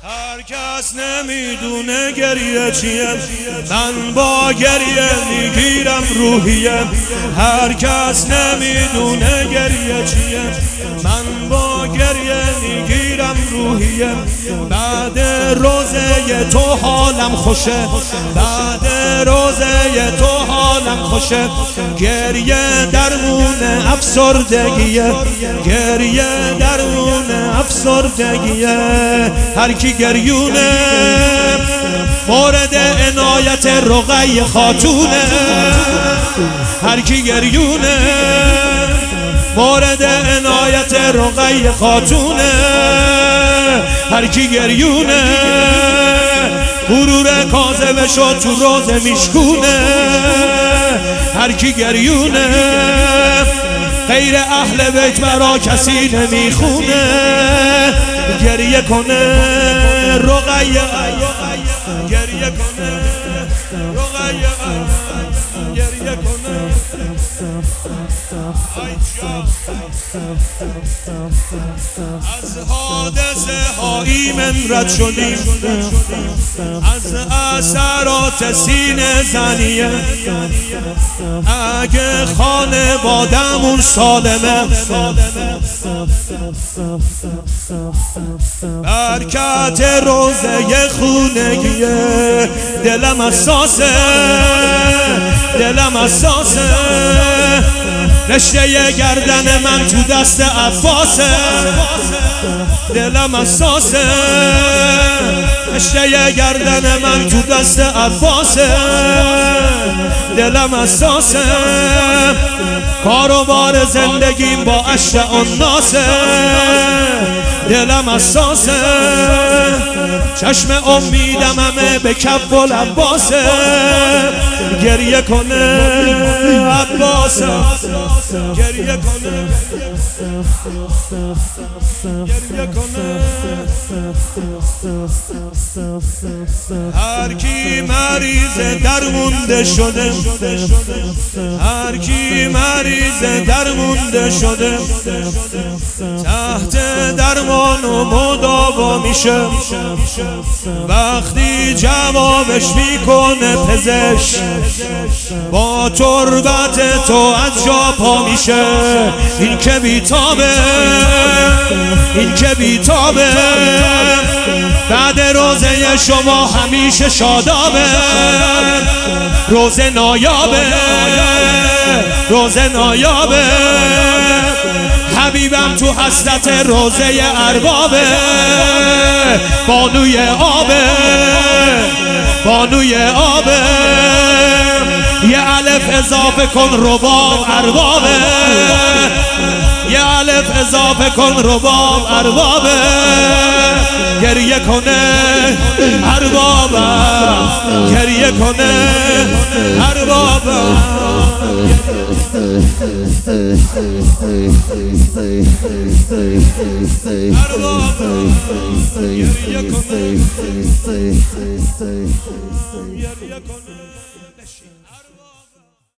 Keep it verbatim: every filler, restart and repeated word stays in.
هر کس نمیدونه گریه چیه، من با گریه میگیرم روحیه. هر کس نمیدونه گریه چیه، من با گریه میگیرم روحیه. بعد روزه تو حالم خوشه، بعد روزه تو حالم خوشه. گریه درمون افسردگیه، گریه درمون افسردگیه. هر کی گریونه مورد عنایت رقیه خاتونه. هر کی گریونه مورد عنایت رقیه خاتونه. هر کی گریونه غرور کاذب شد تو روزه میشکونه. هر کی گریونه غیر اهل بیت برا کسی نمیخونه. گریه کنه رقیه، گریه کنه رقیه، گریه کنه. از حادثه ها ایمن رد شدیم، از اثرات سینه زنیه. اگه خانوادمون سالمه، برکت روزه خونگیه. دلم اساسه، دلم اساسه. رشته گردن من تو دست عباسه. دلم اساسه، رشته گردن من تو دست عباسه. دلم اساسه، کاروبار زندگیم با عشق الناسه. دلم اساسه، چشم امیدم همه به کف العباسه. گریه کنه عباسه، گریه کنه، گریه کنه. هر کی مریض درمونده شده، هر کی مریض درمونده شده، تحت درمان و مداوا میشه. وقتی جوابش میکنه پزشک، با تربت تو از جا پا میشه. این که بیتابه، این که بیتابه. بعد روزه شما همیشه شادابه. روزه نایابه، روزه نایابه. حبیبم تو حسرت روزه اربابه. بانوی آبه، بانوی آبه. یه الف اضافه کن رباب اربابه. یه الف اضافه کن رباب اربابه. گریه کنه اربابم، گریه کنه اربابم. اربابم گریه کنه، گریه کنه.